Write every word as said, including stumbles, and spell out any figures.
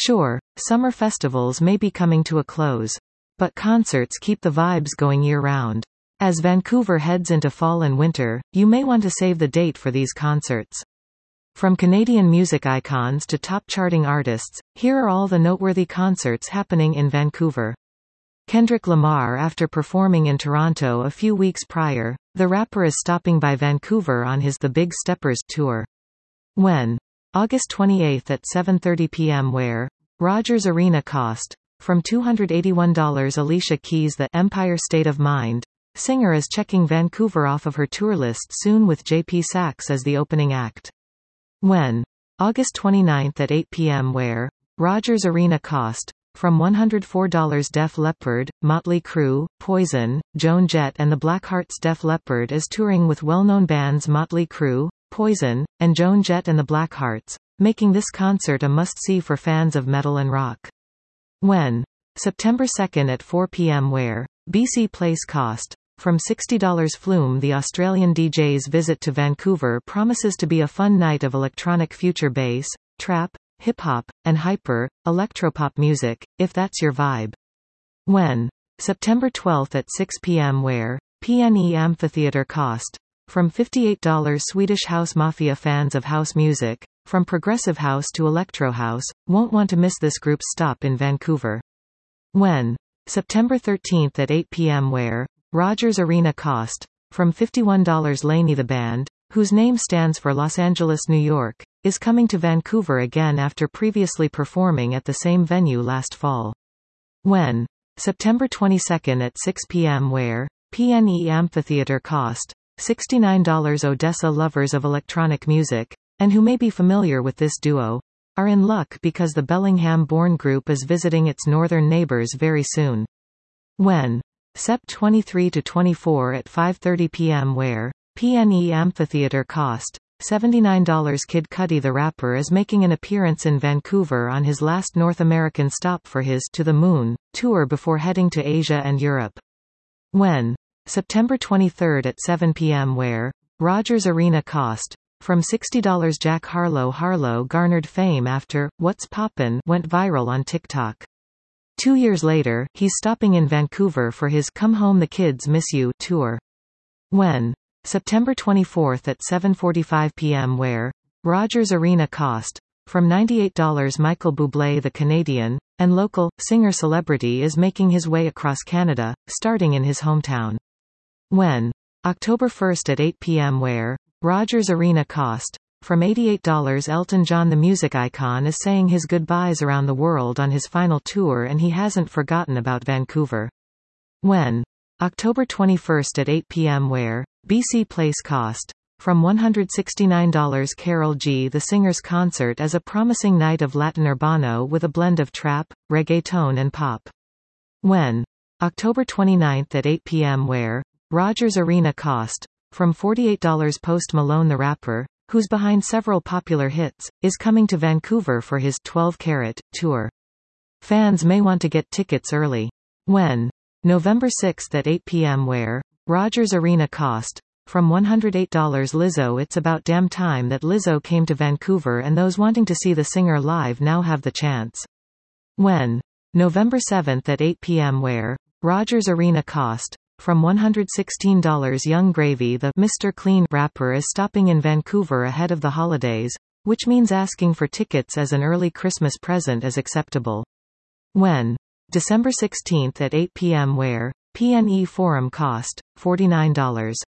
Sure, summer festivals may be coming to a close. But concerts keep the vibes going year-round. As Vancouver heads into fall and winter, you may want to save the date for these concerts. From Canadian music icons to top-charting artists, here are all the noteworthy concerts happening in Vancouver. Kendrick Lamar. After performing in Toronto a few weeks prior, the rapper is stopping by Vancouver on his The Big Steppers tour. When? August twenty-eighth at seven thirty p m Where? Rogers Arena. Cost? From two hundred eighty-one dollars. Alicia Keys. The Empire State of Mind singer is checking Vancouver off of her tour list soon, with J P Saxe as the opening act. When? August twenty-ninth at eight p m Where? Rogers Arena. Cost? From one hundred four dollars. Def Leppard, Motley Crue, Poison, Joan Jett and the Blackhearts. Def Leppard is touring with well-known bands Motley Crue, Poison, and Joan Jett and the Blackhearts, making this concert a must-see for fans of metal and rock. When? September second at four p m Where? B C Place. Cost? From sixty dollars. Flume. The Australian D J's visit to Vancouver promises to be a fun night of electronic future bass, trap, hip-hop, and hyper, electropop music, if that's your vibe. When? September twelfth at six p m Where? P N E Amphitheatre. Cost? From fifty-eight dollars. Swedish House Mafia. Fans of house music, from progressive house to electro house, won't want to miss this group's stop in Vancouver. When? September thirteenth at eight p m Where? Rogers Arena. Cost? From fifty-one dollars. Laney. The band, whose name stands for Los Angeles, New York, is coming to Vancouver again after previously performing at the same venue last fall. When? September twenty-second at six p m Where? P N E Amphitheatre. Cost? sixty-nine dollars. Odessa. Lovers of electronic music, and who may be familiar with this duo, are in luck because the Bellingham-born group is visiting its northern neighbors very soon. When? September twenty-third to twenty-fourth at five thirty p m Where? P N E Amphitheatre. Cost? seventy-nine dollars. Kid Cudi. The rapper is making an appearance in Vancouver on his last North American stop for his To the Moon tour before heading to Asia and Europe. When? September twenty-third at seven p m Where? Rogers Arena. Cost? From sixty dollars. Jack Harlow. Harlow garnered fame after What's Poppin' went viral on TikTok. Two years later, he's stopping in Vancouver for his Come Home the Kids Miss You tour. When? September twenty-fourth at seven forty-five p m Where? Rogers Arena. Cost? From ninety-eight dollars. Michael Bublé. The Canadian and local singer-celebrity is making his way across Canada, starting in his hometown. When? October first at eight p m Where? Rogers Arena. Cost? From eighty-eight dollars. Elton John. The music icon is saying his goodbyes around the world on his final tour, and he hasn't forgotten about Vancouver. When? October twenty-first at eight p m Where? B C Place. Cost? From one hundred sixty-nine dollars. Karol G. The singer's concert is a promising night of Latin urbano with a blend of trap, reggaeton and pop. When? October twenty-ninth at eight p m Where? Rogers Arena. Cost? From forty-eight dollars. Post Malone. The rapper, who's behind several popular hits, is coming to Vancouver for his twelve carat tour. Fans may want to get tickets early. When? November sixth at eight p m Where? Rogers Arena. Cost? From one hundred eight dollars. Lizzo. It's about damn time that Lizzo came to Vancouver, and those wanting to see the singer live now have the chance. When? November seventh at eight p m Where? Rogers Arena. Cost? From one hundred sixteen dollars. Young Gravy. The Mister Clean rapper is stopping in Vancouver ahead of the holidays, which means asking for tickets as an early Christmas present is acceptable. When? December sixteenth at eight p m Where? P N E Forum. Cost? forty-nine dollars.